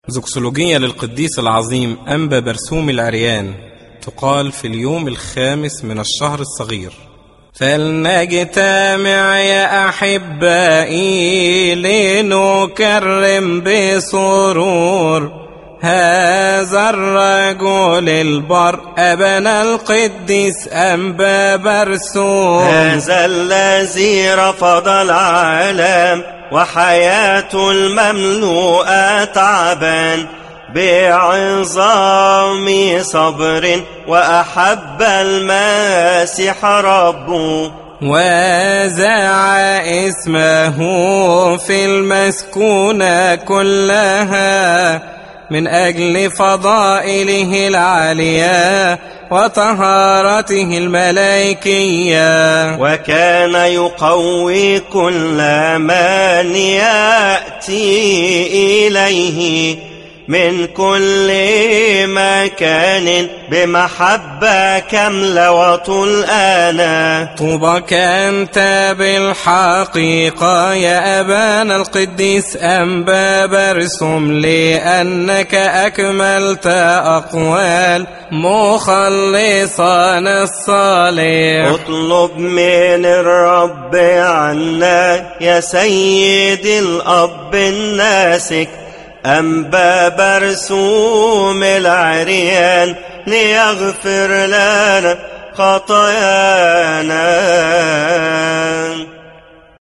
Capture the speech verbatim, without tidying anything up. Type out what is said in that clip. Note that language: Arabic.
زوكسولوجية للقديس العظيم أنبا برسوم العريان، تقال في اليوم الخامس من الشهر الصغير. فلنجتمع يا أحبائي لنكرم بسرور هذا الرجل البر أبنا القديس أنبا برسوم، هذا الذي رفض العالم وحياته المملوءة تعبا بعظام صبر وأحب المسيح ربه، وزع اسمه في المسكونة كلها من أجل فضائله العالية وطهارته الملائكية. وكان يقوي كل من يأتي إليه من كل مكان بمحبة كاملة وطول آنا. طوبك أنت بالحقيقة يا أبانا القديس أنبا برسوم، لأنك أكملت أقوال مخلصنا الصالح. اطلب من الرب عنا يا سيدي الأب الناسك أنبا برسوم العريان ليغفر لنا خطايانا.